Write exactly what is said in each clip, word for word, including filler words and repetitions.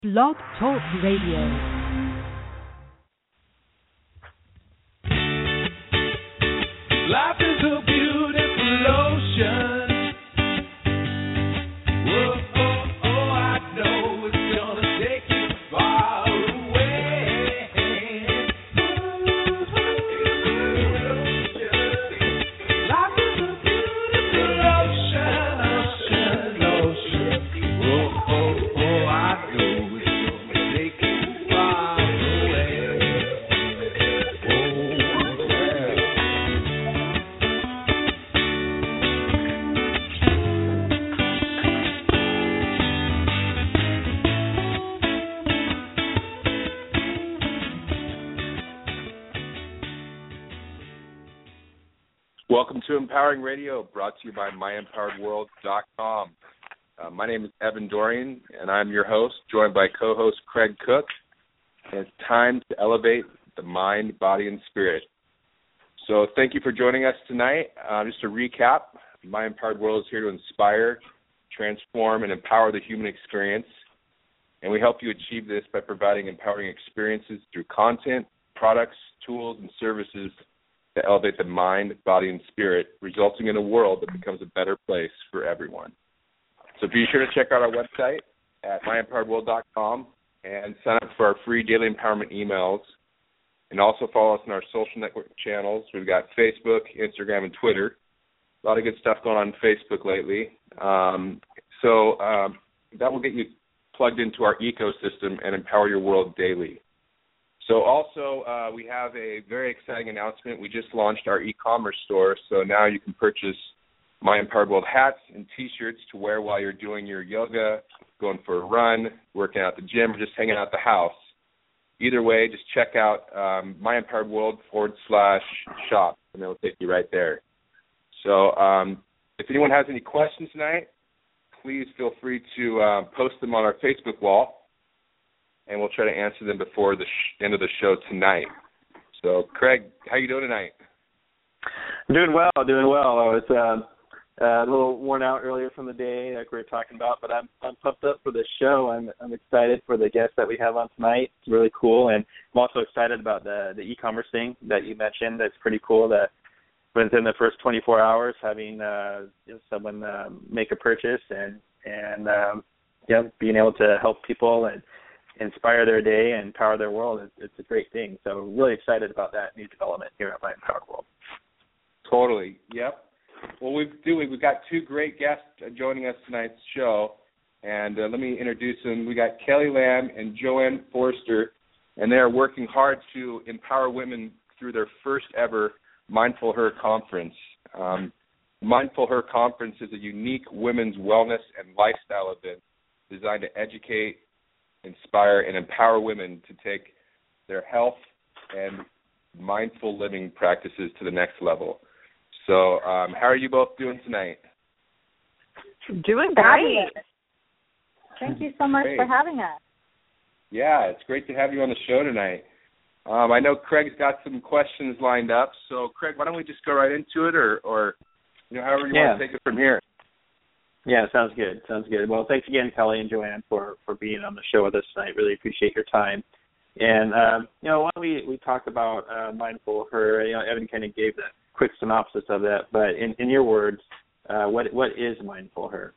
Blog Talk Radio. Life is a beautiful ocean. Whoa, oh, oh, I know it's gonna take you far away. Life is a beautiful ocean, ocean, ocean. Whoa, oh, oh, I know it's gonna take you far away. Oh, yeah. Welcome to Empowering Radio, brought to you by my empowered world dot com. Uh, my name is Evan Dorian, and I'm your host, joined by co-host Craig Cook. And it's time to elevate the mind, body, and spirit. So thank you for joining us tonight. Uh, just to recap, My Empowered World is here to inspire, transform, and empower the human experience. And we help you achieve this by providing empowering experiences through content, products, tools, and services to elevate the mind, body, and spirit, resulting in a world that becomes a better place for everyone. So be sure to check out our website at my empowered world dot com and sign up for our free daily empowerment emails. And also follow us on our social network channels. We've got Facebook, Instagram, and Twitter. A lot of good stuff going on Facebook lately. Um, so um, that will get you plugged into our ecosystem and empower your world daily. So also, uh, we have a very exciting announcement. We just launched our e-commerce store, so now you can purchase My Empowered World hats and T-shirts to wear while you're doing your yoga, going for a run, working out at the gym, or just hanging out at the house. Either way, just check out um, My Empowered World forward slash shop, and it'll take you right there. So um, if anyone has any questions tonight, please feel free to uh, post them on our Facebook wall, and we'll try to answer them before the sh- end of the show tonight. So, Craig, how you doing tonight? Doing well, doing well. I was uh, uh, a little worn out earlier from the day, like we were talking about, but I'm I'm pumped up for the show. I'm I'm excited for the guests that we have on tonight. It's really cool, and I'm also excited about the the e-commerce thing that you mentioned. That's pretty cool. That within the first twenty-four hours, having uh, you know, someone uh, make a purchase and and um, you know, being able to help people and inspire their day and empower their world, it's, it's a great thing. So really excited about that new development here at My Empowered World. Totally. Yep. Well, we've do we've got two great guests joining us tonight's show, and uh, let me introduce them. We got Kelly Lamb and Joanne Forster, and they are working hard to empower women through their first ever Mindful Her conference. Um, Mindful Her conference is a unique women's wellness and lifestyle event designed to educate, inspire, and empower women to take their health and mindful living practices to the next level. So um, how are you both doing tonight? Doing great. Thank you so much Great. for having us. Yeah, it's great to have you on the show tonight. Um, I know Craig's got some questions lined up. So, Craig, why don't we just go right into it, or, or you know, however you Yeah. want to take it from here? Yeah, sounds good. Sounds good. Well, thanks again, Kelly and Joanne, for, for being on the show with us tonight. Really appreciate your time. And, um, you know, why don't we, we talk about uh, Mindful Her? You know, Evan kind of gave that quick synopsis of that, but in, in your words, uh, what what is Mindful Her?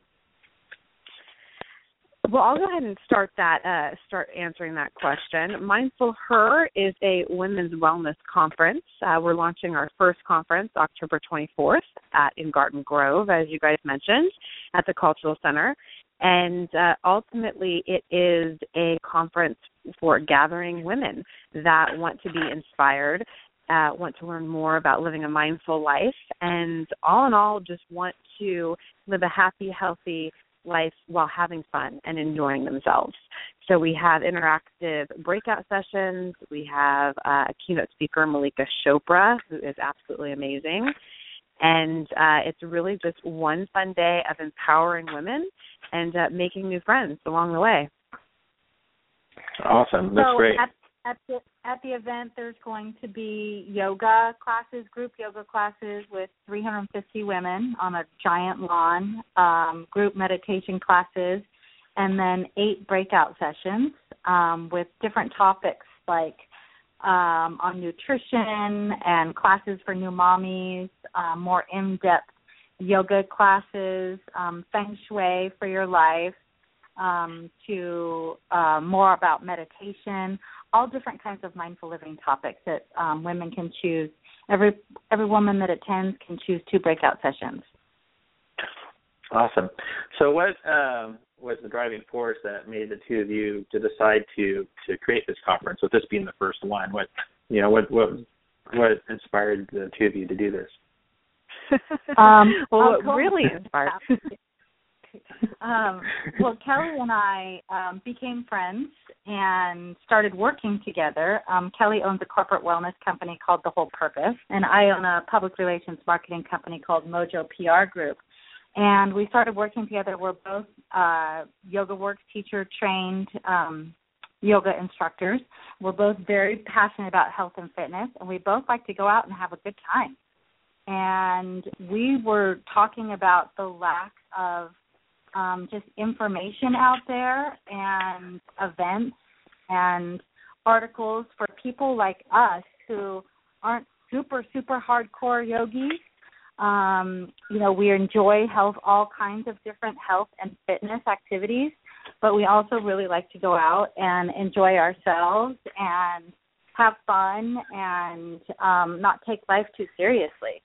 Well, I'll go ahead and start that. Uh, start answering that question. Mindful Her is a women's wellness conference. Uh, we're launching our first conference October twenty-fourth at in Garden Grove, as you guys mentioned, at the Cultural Center. And uh, ultimately, it is a conference for gathering women that want to be inspired, uh, want to learn more about living a mindful life, and all in all, just want to live a happy, healthy life while having fun and enjoying themselves. So we have interactive breakout sessions. We have uh, a keynote speaker, Malika Chopra, who is absolutely amazing. And uh, it's really just one fun day of empowering women and uh, making new friends along the way. Awesome. That's so great. At, at, the, at the event, there's going to be yoga classes, group yoga classes with three hundred fifty women on a giant lawn, um, group meditation classes, and then eight breakout sessions um, with different topics like um, on nutrition and classes for new mommies, uh, more in-depth yoga classes, um, feng shui for your life, um, to uh, more about meditation, all different kinds of mindful living topics that um, women can choose. Every every woman that attends can choose two breakout sessions. Awesome. So what um, was the driving force that made the two of you to decide to, to create this conference, with this being the first one? What you know, what what what inspired the two of you to do this? um, well, what really inspired um, well, Kelly and I um, became friends and started working together. Um, Kelly owns a corporate wellness company called The Whole Purpose, and I own a public relations marketing company called Mojo P R Group. And we started working together. We're both uh, Yoga Works teacher trained um, yoga instructors. We're both very passionate about health and fitness, and we both like to go out and have a good time. And we were talking about the lack of um, just information out there and events and articles for people like us who aren't super, super hardcore yogis. Um, you know, we enjoy health, all kinds of different health and fitness activities, but we also really like to go out and enjoy ourselves and have fun and um, not take life too seriously.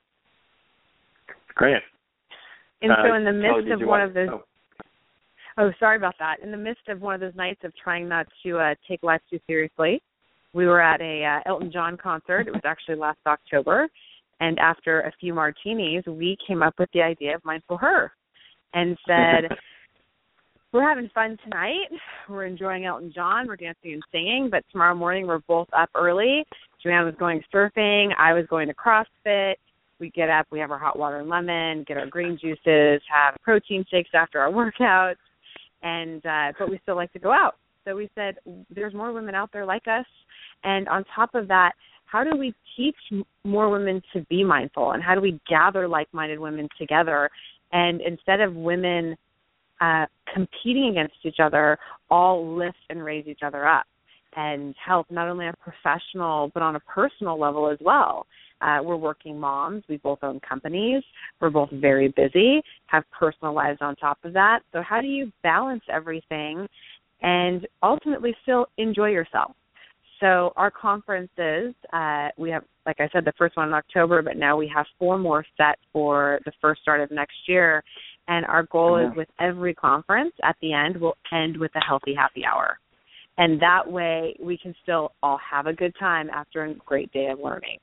Great. And uh, so in the midst Kelly, of one want, of those, oh. oh, sorry about that. In the midst of one of those nights of trying not to uh, take life too seriously, we were at a uh, Elton John concert. It was actually last October. And after a few martinis, we came up with the idea of Mindful Her and said, we're having fun tonight. We're enjoying Elton John. We're dancing and singing. But tomorrow morning, we're both up early. Joanne was going surfing. I was going to CrossFit. We get up, we have our hot water and lemon, get our green juices, have protein shakes after our workouts, and uh, but we still like to go out. So we said, there's more women out there like us. And on top of that, how do we teach more women to be mindful, and how do we gather like-minded women together? And instead of women uh, competing against each other, all lift and raise each other up and help not only on a professional but on a personal level as well. Uh, we're working moms. We both own companies. We're both very busy, have personal lives on top of that. So how do you balance everything and ultimately still enjoy yourself? So our conferences, uh, we have, like I said, the first one in October, but now we have four more set for the first start of next year. And our goal mm-hmm. is with every conference at the end, we'll end with a healthy happy hour. And that way we can still all have a good time after a great day of learning.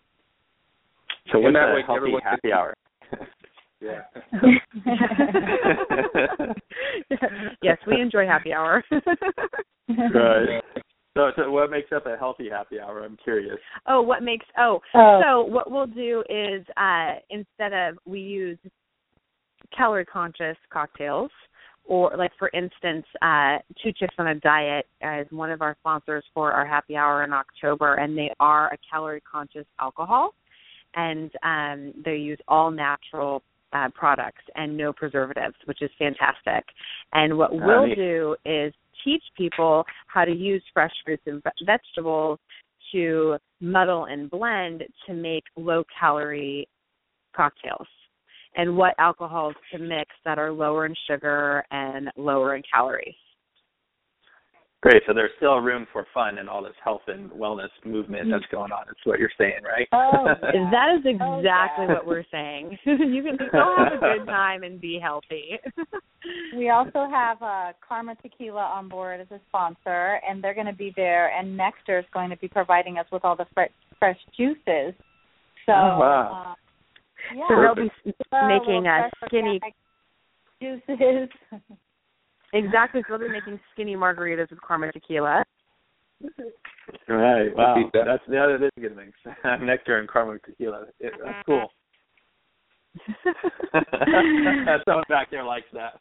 So what's that a way healthy happy hour? Yeah. Yes, we enjoy happy hour. Right. So, so what makes up a healthy happy hour? I'm curious. Oh, what makes, oh, oh. so what we'll do is uh, instead of, we use calorie-conscious cocktails, or like, for instance, uh, Two Chicks on a Diet is one of our sponsors for our happy hour in October, and they are a calorie-conscious alcohol, and um, they use all natural uh, products and no preservatives, which is fantastic. And what uh, we'll neat. do is teach people how to use fresh fruits and vegetables to muddle and blend to make low-calorie cocktails, and what alcohols to mix that are lower in sugar and lower in calories. Great. So there's still room for fun and all this health and wellness movement that's going on. That's what you're saying, right? Oh, yeah. That is exactly oh, yeah. what we're saying. You can still have a good time and be healthy. We also have uh, Karma Tequila on board as a sponsor, and they're going to be there, and Nectar is going to be providing us with all the fresh, fresh juices. So, oh, wow. uh, yeah. So they'll be making uh, skinny juices. Exactly. So they'll be making skinny margaritas with Karma Tequila. Right. Wow. That's the other thing good things. Nectar and Karma Tequila. It, that's cool. Someone back there likes that.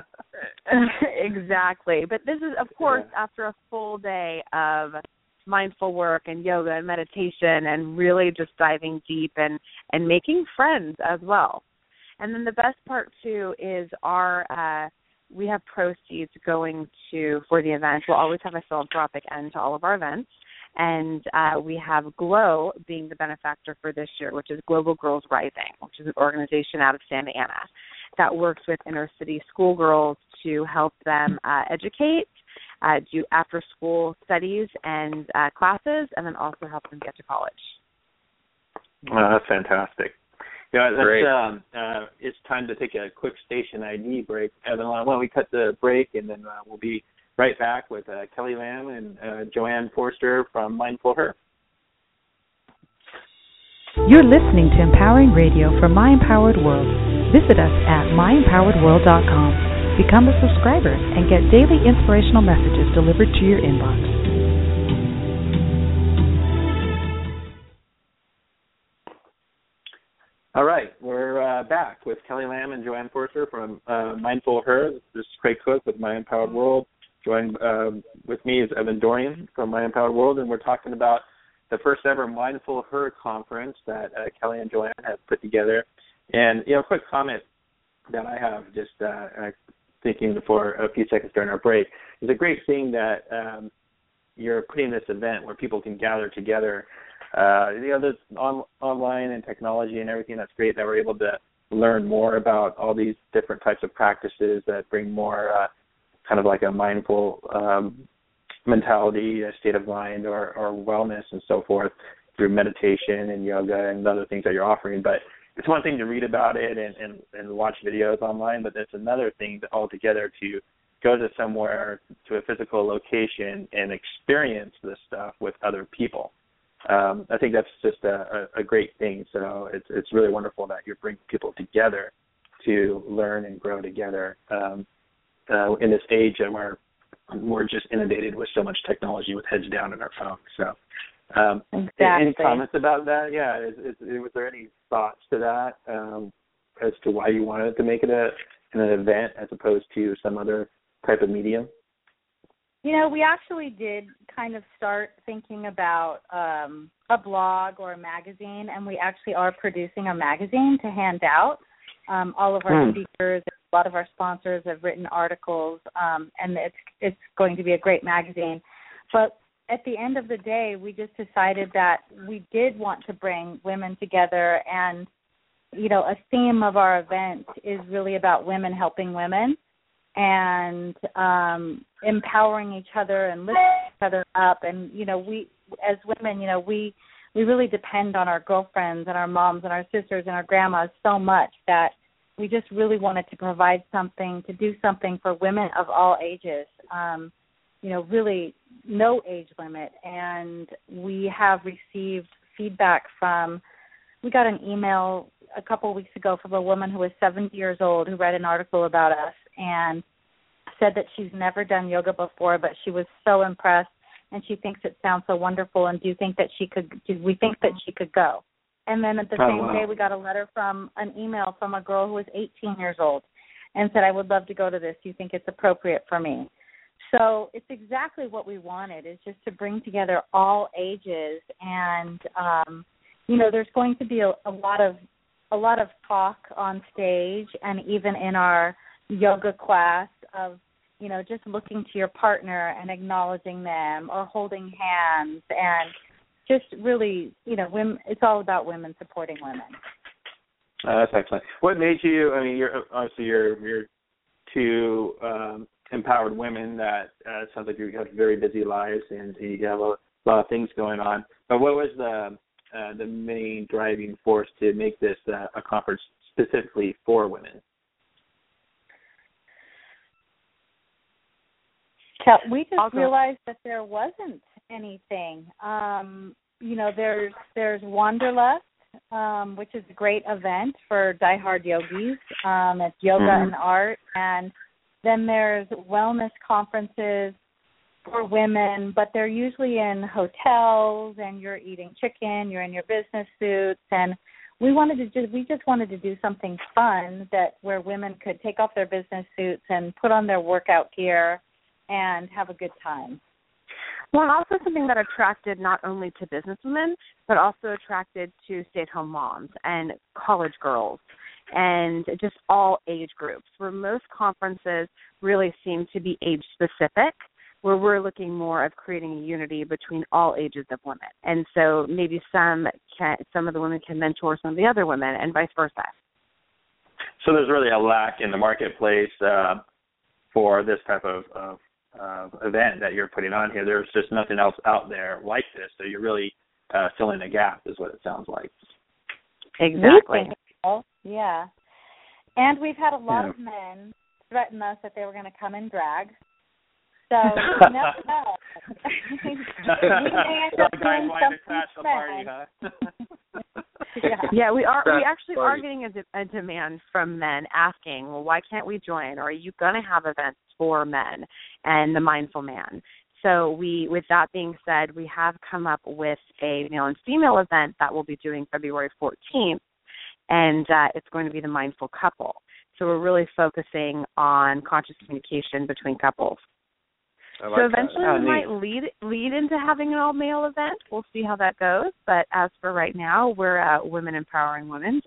Exactly. But this is, of course, yeah. after a full day of mindful work and yoga and meditation and really just diving deep and, and making friends as well. And then the best part, too, is our uh, we have proceeds going to, for the event. We'll always have a philanthropic end to all of our events. And uh, we have GLOW being the benefactor for this year, which is Global Girls Rising, which is an organization out of Santa Ana that works with inner city schoolgirls to help them uh, educate, uh, do after-school studies and uh, classes, and then also help them get to college. Oh, that's fantastic. Yeah, that's, Great. Um, uh, it's time to take a quick station I D break. Evan, why don't we cut the break, and then uh, we'll be right back with uh, Kelly Lamb and uh, Joanne Forster from Mindful Her. You're listening to Empowering Radio for My Empowered World. Visit us at my empowered world dot com. Become a subscriber and get daily inspirational messages delivered to your inbox. All right, we're uh, back with Kelly Lamb and Joanne Forster from uh, Mindful Her. This is Craig Cook with My Empowered World. Joined uh, with me is Evan Dorian from My Empowered World, and we're talking about the first ever Mindful Her conference that uh, Kelly and Joanne have put together. And, you know, a quick comment that I have just uh, thinking for a few seconds during our break. It's a great thing that um, you're putting this event where people can gather together. Uh, you know, there's on, online and technology and everything. That's great that we're able to learn more about all these different types of practices that bring more uh, kind of like a mindful um, mentality, a state of mind, or, or wellness and so forth through meditation and yoga and other things that you're offering. But it's one thing to read about it and, and, and watch videos online, but it's another thing to, altogether to go to somewhere, to a physical location and experience this stuff with other people. Um, I think that's just a, a, a great thing. So it's it's really wonderful that you're bringing people together to learn and grow together um, uh, in this age that we're we're just inundated with so much technology with heads down in our phones. So um, exactly. Any comments about that? Yeah, is, is, was there any thoughts to that um, as to why you wanted to make it a, an event as opposed to some other type of medium? You know, we actually did kind of start thinking about um, a blog or a magazine, and we actually are producing a magazine to hand out. Um, all of our hmm. speakers, a lot of our sponsors have written articles, um, and it's it's going to be a great magazine. But at the end of the day, we just decided that we did want to bring women together, and, you know, a theme of our event is really about women helping women and um, empowering each other and lifting each other up. And, you know, we, as women, you know, we, we really depend on our girlfriends and our moms and our sisters and our grandmas so much that we just really wanted to provide something, to do something for women of all ages, um, you know, really no age limit. And we have received feedback from, we got an email a couple of weeks ago from a woman who was seventy years old who read an article about us and said that she's never done yoga before, but she was so impressed and she thinks it sounds so wonderful, and do you think that she could, do we think that she could go? And then at the oh, same wow. day, we got a letter from an email from a girl who was eighteen years old and said, I would love to go to this. Do you think it's appropriate for me? So it's exactly what we wanted, is just to bring together all ages. And, um, you know, there's going to be a, a lot of a lot of talk on stage and even in our yoga class of, you know, just looking to your partner and acknowledging them or holding hands and just really, you know, women, it's all about women supporting women. Uh, that's excellent. What made you, I mean, you're obviously you're, you're two um, empowered women that uh, it sounds like you have very busy lives and you have a lot of things going on. But what was the uh, the main driving force to make this uh, a conference specifically for women? We just realized that there wasn't anything. Um, you know, there's there's Wanderlust, um, which is a great event for diehard yogis. Um, it's yoga mm-hmm. and art. And then there's wellness conferences for women, but they're usually in hotels, and you're eating chicken, you're in your business suits, and we wanted to just we just wanted to do something fun that where women could take off their business suits and put on their workout gear and have a good time. Well, and also something that attracted not only to businesswomen, but also attracted to stay-at-home moms and college girls and just all age groups, where most conferences really seem to be age-specific, where we're looking more of creating a unity between all ages of women. And so maybe some can, some of the women can mentor some of the other women and vice versa. So there's really a lack in the marketplace uh, for this type of, of uh, event that you're putting on here. There's just nothing else out there like this. So you're really uh, filling a gap is what it sounds like. Exactly. Yeah. And we've had a lot Yeah. of men threaten us that they were going to come in drag. So you never know. We may end up doing something party, fun. huh? Yeah. Yeah, we are. We That's actually funny. are getting a, de- a demand from men asking, well, why can't we join? Or are you going to have events for men and the Mindful Man? So we, with that being said, we have come up with a male and female event that we'll be doing February fourteenth, and uh, it's going to be the Mindful Couple. So we're really focusing on conscious communication between couples. I like So that. eventually Oh, we neat. might lead lead into having an all-male event. We'll see how that goes. But as for right now, we're uh, women empowering women.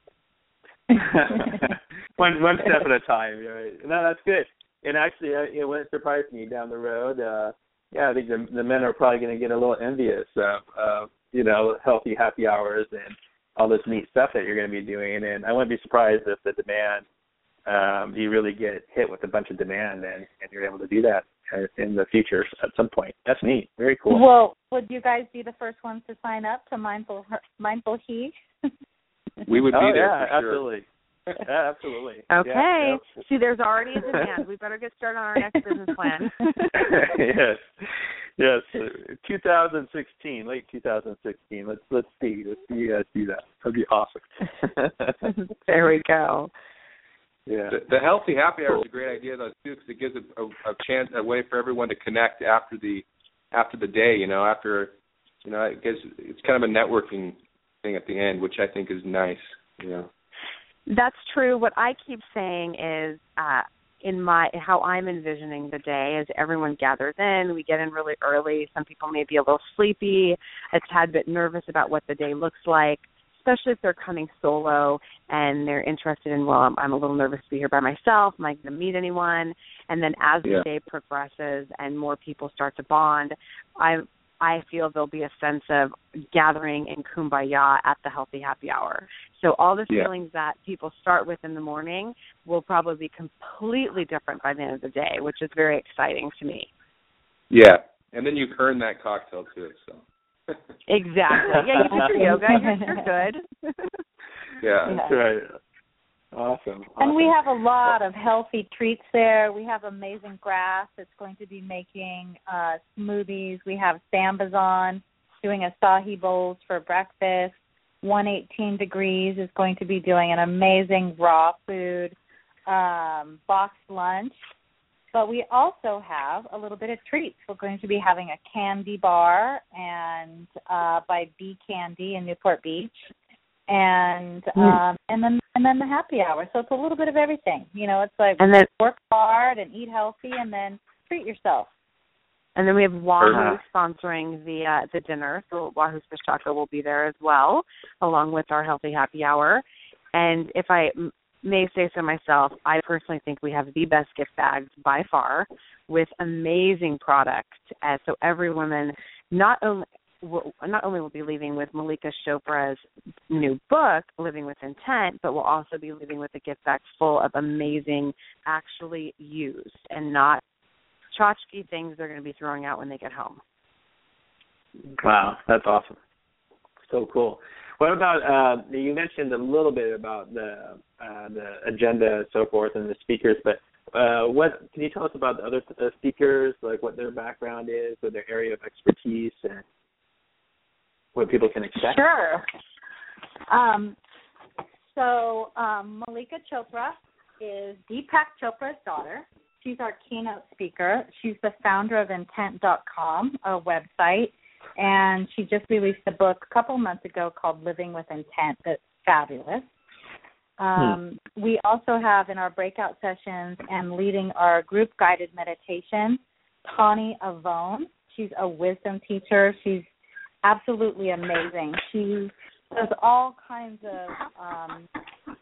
one one step at a time. Right? No, that's good. And actually, uh, it wouldn't surprise me down the road. Uh, yeah, I think the, the men are probably going to get a little envious of, uh, you know, healthy happy hours and all this neat stuff that you're going to be doing. And I wouldn't be surprised if the demand, um, you really get hit with a bunch of demand and, and you're able to do that in the future at some point. That's neat. Very cool. Well, would you guys be the first ones to sign up to Mindful Mindful He? We would be oh, there yeah, for sure. absolutely. Yeah, absolutely. Okay. Yeah, yeah. See, there's already a demand. We better get started on our next business plan. yes, yes. Uh, two thousand sixteen, late two thousand sixteen. Let's let's see, let's see you guys do that. That'd be awesome. There we go. Yeah. The, the healthy happy hour is a great idea though too, because it gives a, a, a chance, a way for everyone to connect after the after the day. You know, after you know, it gives it's kind of a networking thing at the end, which I think is nice. You know. That's true. What I keep saying is, uh, in my how I'm envisioning the day is everyone gathers in. We get in really early. Some people may be a little sleepy, a tad bit nervous about what the day looks like, especially if they're coming solo and they're interested in, well, I'm, I'm a little nervous to be here by myself. Am I going to meet anyone? And then as Yeah. the day progresses and more people start to bond, I I feel there'll be a sense of gathering and kumbaya at the Healthy Happy Hour. So all the Yeah. feelings that people start with in the morning will probably be completely different by the end of the day, which is very exciting to me. Yeah, and then you earn that cocktail too. So. Exactly. Yeah, you did your yoga. You're, you're good. Yeah. That's right. Awesome. And we awesome. have a lot of healthy treats there. We have amazing grass that's going to be making uh, smoothies. We have Sambas on doing acai bowls for breakfast. one eighteen Degrees is going to be doing an amazing raw food um, boxed lunch. But we also have a little bit of treats. We're going to be having a candy bar and uh, by Bee Candy in Newport Beach. And um, and then and then the happy hour. So it's a little bit of everything. You know, it's like And then work hard and eat healthy, and then treat yourself. And then we have Wahoo Uh-huh. sponsoring the uh, the dinner. So Wahoo Fish Taco will be there as well, along with our Healthy Happy Hour. And if I m- may say so myself, I personally think we have the best gift bags by far, with amazing product. Uh, so every woman not only will, not only will be leaving with Malika Chopra's new book, Living with Intent, but will also be leaving with a gift bag full of amazing, actually used and not tchotchke things they're going to be throwing out when they get home. Wow, that's awesome. So cool. What about, uh, you mentioned a little bit about the uh, the agenda and so forth and the speakers, but uh, what can you tell us about the other uh, speakers, like what their background is, or their area of expertise, and what people can expect? Sure. Um, so um, Malika Chopra is Deepak Chopra's daughter. She's our keynote speaker. She's the founder of intent dot com, a website, and she just released a book a couple months ago called Living with Intent that's fabulous. Um, hmm. We also have in our breakout sessions and leading our group-guided meditation, Tani Avone. She's a wisdom teacher. She's absolutely amazing. She does all kinds of um,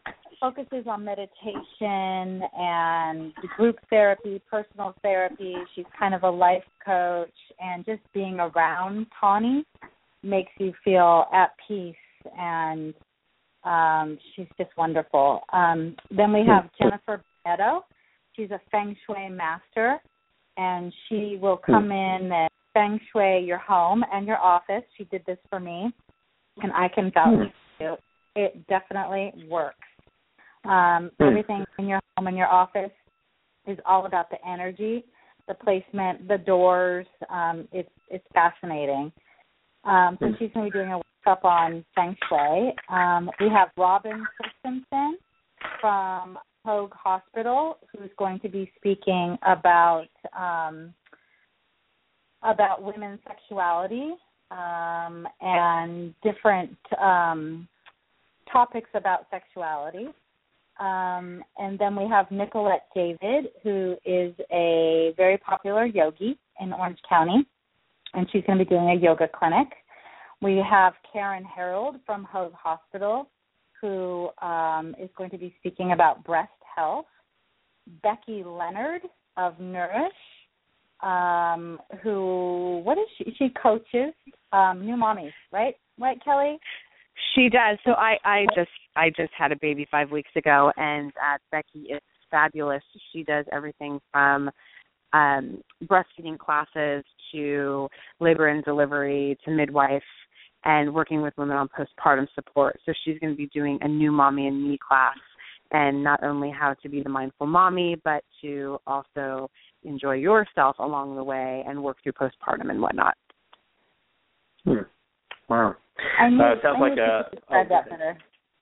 focuses on meditation and group therapy, personal therapy. She's kind of a life coach, and just being around Tawny makes you feel at peace, and um, she's just wonderful. Um, then we have Jennifer Beto. She's a Feng Shui master, and she will come in and Feng Shui your home and your office. She did this for me, and I can vouch for you. It definitely works. Um, everything in your home and your office is all about the energy, the placement, the doors. Um, it's it's fascinating. Um, so she's going to be doing a workshop on Feng Shui. Um, we have Robin Christensen from Hoag Hospital, who's going to be speaking about um, about women's sexuality um, and different um, topics about sexuality. Um, and then we have Nicolette David, who is a very popular yogi in Orange County, and she's going to be doing a yoga clinic. We have Karen Harold from Hoag Hospital, who um, is going to be speaking about breast health. Becky Leonard of Nourish, um, who, what is she? She coaches um, new mommies, right? Right, Kelly? She does. So I, I just I just had a baby five weeks ago, and uh, Becky is fabulous. She does everything from um, breastfeeding classes to labor and delivery to midwife and working with women on postpartum support. So she's going to be doing a new mommy and me class, and not only how to be the mindful mommy, but to also enjoy yourself along the way and work through postpartum and whatnot. Hmm. Wow. I need, uh, it sounds I like a. describe that better.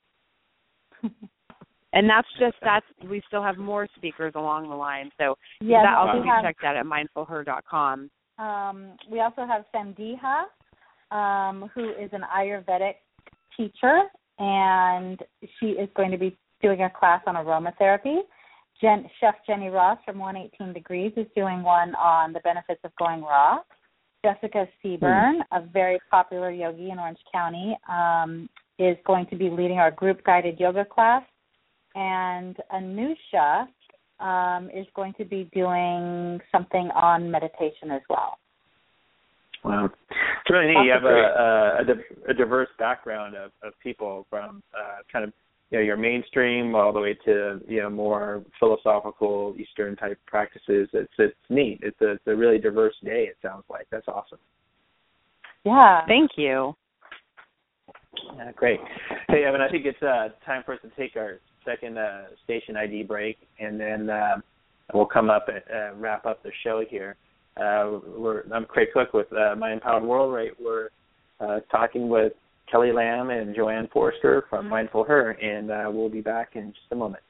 And that's just, that's, we still have more speakers along the line. So yeah, that also we be have, checked out at mindful her dot com. Um, we also have Sandeha, um, who is an Ayurvedic teacher, and she is going to be doing a class on aromatherapy. Jen, Chef Jenny Ross from one eighteen Degrees is doing one on the benefits of going raw. Jessica Seaburn, mm. a very popular yogi in Orange County, um, is going to be leading our group guided yoga class. And Anusha um, is going to be doing something on meditation as well. Wow. It's really neat. You have a, a, a diverse background of, of people from uh, kind of, you know, your mainstream all the way to, you know, more philosophical Eastern type practices. It's it's neat. It's a, it's a really diverse day, it sounds like. That's awesome. Yeah. Thank you. Yeah, great. Hey, Evan, I think it's uh, time for us to take our second uh, station I D break, and then uh, we'll come up and uh, wrap up the show here. Uh, we're, I'm Craig Cook with uh, My Empowered World. Right, we're uh, talking with Kelly Lamb and Joanne Forster from Mindful Her, and uh, we'll be back in just a moment.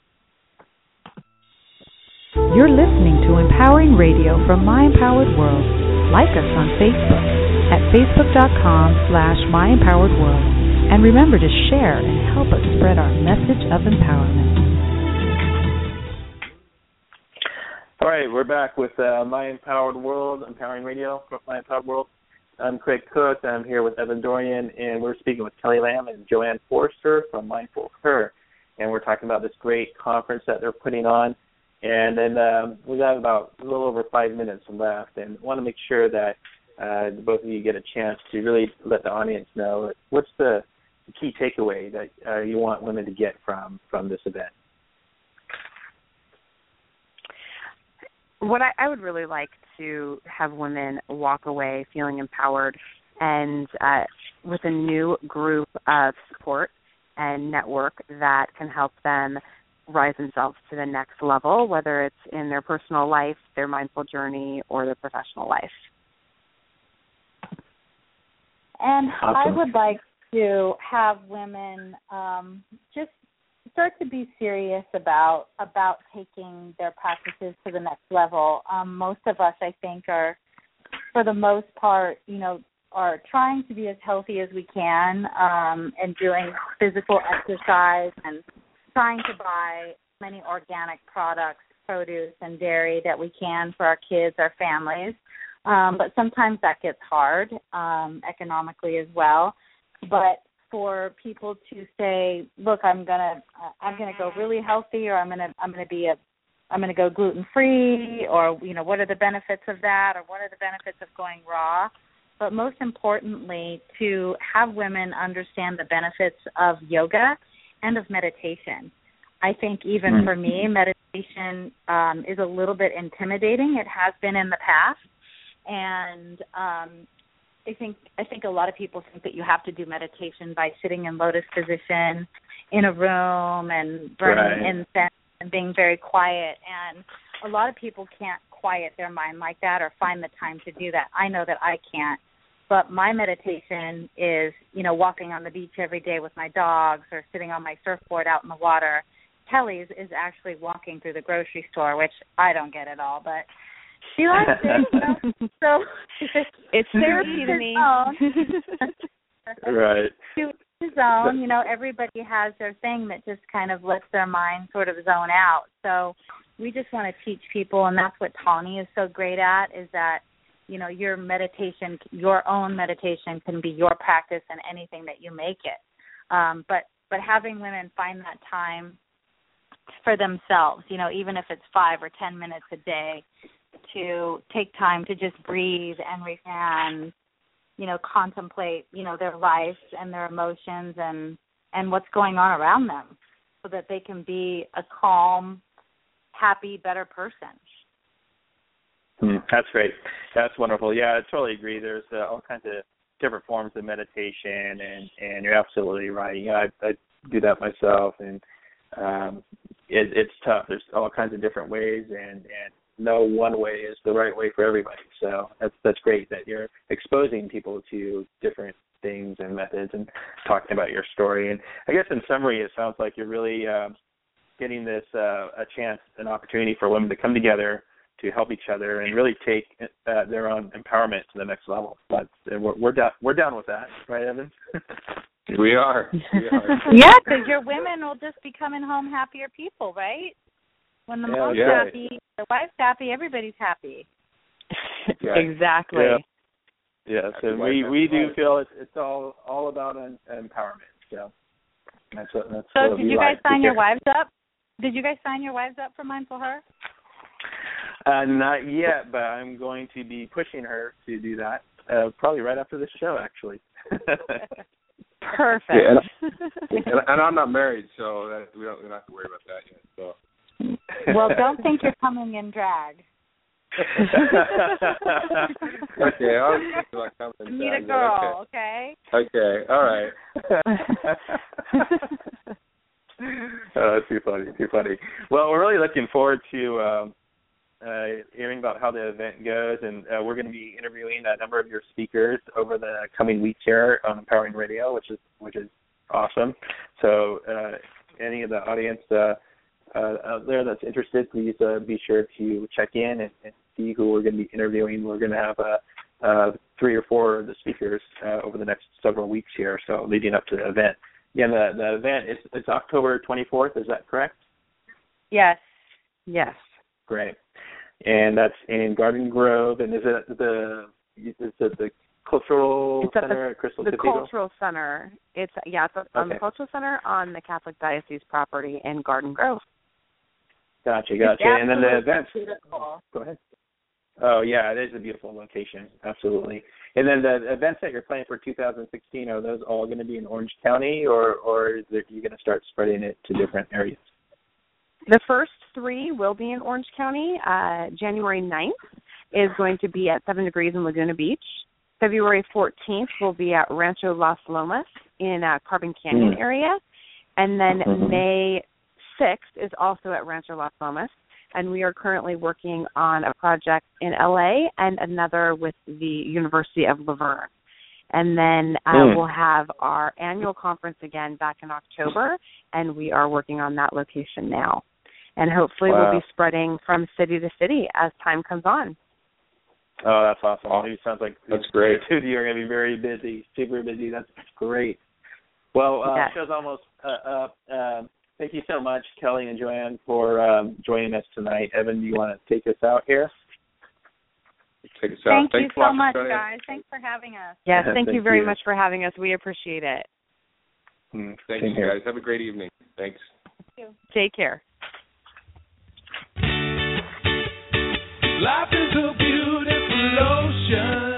You're listening to Empowering Radio from My Empowered World. Like us on Facebook at facebook.com slash My Empowered World. And remember to share and help us spread our message of empowerment. All right, we're back with uh, My Empowered World, Empowering Radio from My Empowered World. I'm Craig Cook. I'm here with Evan Dorian, and we're speaking with Kelly Lamb and Joanne Forster from Mindful Her. And we're talking about this great conference that they're putting on. And then um, we got about a little over five minutes left, and want to make sure that uh, both of you get a chance to really let the audience know what's the key takeaway that uh, you want women to get from, from this event. What I, I would really like to have women walk away feeling empowered and uh, with a new group of support and network that can help them rise themselves to the next level, whether it's in their personal life, their mindful journey, or their professional life. And awesome. I would like to have women um, just start to be serious about about taking their practices to the next level. Um, most of us, I think, are, for the most part, you know, are trying to be as healthy as we can um, and doing physical exercise and trying to buy many organic products, produce, and dairy that we can for our kids, our families. Um, but sometimes that gets hard um, economically as well. But for people to say, look, I'm gonna I'm gonna go really healthy, or I'm gonna I'm gonna be a I'm gonna go gluten free, or you know, what are the benefits of that, or what are the benefits of going raw? But most importantly, to have women understand the benefits of yoga and of meditation. I think even mm-hmm. for me, meditation um, is a little bit intimidating. It has been in the past, and um, I think I think a lot of people think that you have to do meditation by sitting in lotus position in a room and burning right. incense and being very quiet. And a lot of people can't quiet their mind like that or find the time to do that. I know that I can't. But my meditation is, you know, walking on the beach every day with my dogs or sitting on my surfboard out in the water. Kelly's is actually walking through the grocery store, which I don't get at all, but she likes it. You know? So it's therapy to me. Right. To his own, you know, everybody has their thing that just kind of lets their mind sort of zone out. So we just want to teach people, and that's what Tawny is so great at, is that, you know, your meditation, your own meditation can be your practice and anything that you make it. Um, but but having women find that time for themselves, you know, even if it's five or ten minutes a day, to take time to just breathe and and you know, contemplate, you know, their lives and their emotions and and what's going on around them, so that they can be a calm, happy, better person. Mm, that's great. That's wonderful. Yeah, I totally agree. There's uh, all kinds of different forms of meditation, and, and you're absolutely right. You know, I, I do that myself, and um, it, it's tough. There's all kinds of different ways, and, and no one way is the right way for everybody. So that's that's great that you're exposing people to different things and methods and talking about your story. And I guess in summary, it sounds like you're really uh, getting this uh, a chance, an opportunity for women to come together to help each other and really take uh, their own empowerment to the next level. But we're we're down we're down with that, right, Evan? We are. We are. Yeah, because your women will just be coming home happier people, right? When the yeah, mom's yeah. happy, the wife's happy, everybody's happy. Yeah. Exactly. Yeah. Yes, and we, we do feel it's it's all all about an, empowerment. So that's what that's So what did we you guys like sign to your hear. wives up? Did you guys sign your wives up for Mindful Her? Uh, not yet, but I'm going to be pushing her to do that. Uh, probably right after this show, actually. Perfect. Yeah, and, and, and I'm not married, so that, we don't we don't have to worry about that yet. So. Well, don't think you're coming in drag. Okay, I was thinking about coming in Meet drag, a girl, okay? Okay, okay, all right. Oh, too funny, too funny. Well, we're really looking forward to um, uh, hearing about how the event goes, and uh, we're going to be interviewing a number of your speakers over the coming weeks here on Empowering Radio, which is which is awesome. So, uh, any of the audience uh, uh, out there that's interested, please uh, be sure to check in and, and see who we're going to be interviewing. We're going to have uh, uh, three or four of the speakers uh, over the next several weeks here, so leading up to the event. Again, the, the event is it's October twenty-fourth. Is that correct? Yes. Yes. Great. And that's in Garden Grove. And is it the is it the Cultural it's at Center the, at Crystal the Cathedral? Cultural Center. It's yeah, it's on okay. the Cultural Center on the Catholic Diocese property in Garden Grove. Gotcha, gotcha. It's and then the events. beautiful. Go ahead. Oh yeah, it is a beautiful location. Absolutely. And then the events that you're planning for two thousand sixteen, are those all going to be in Orange County, or or is it, you going to start spreading it to different areas? The first three will be in Orange County. Uh, January ninth is going to be at Seven Degrees in Laguna Beach. February fourteenth will be at Rancho Las Lomas in uh, Carbon Canyon mm. area. And then mm-hmm. May sixth is also at Rancho Las Lomas. And we are currently working on a project in L A and another with the University of Laverne. And then uh, mm. we'll have our annual conference again back in October, and we are working on that location now. And hopefully wow. we'll be spreading from city to city as time comes on. Oh, that's awesome. Oh, it sounds like that's great. Two of you are going to be very busy, super busy. That's great. Well, uh, yes. show's almost uh, up. Uh, thank you so much, Kelly and Joanne, for um, joining us tonight. Evan, do you want to take us out here? Take us out. Thank Thanks you a lot so much, for joining us. guys. Thanks for having us. Yes, thank, Thank you very you. much for having us. We appreciate it. Mm, Thank same you, here. guys. Have a great evening. Thanks. Take care. Life is a beautiful ocean.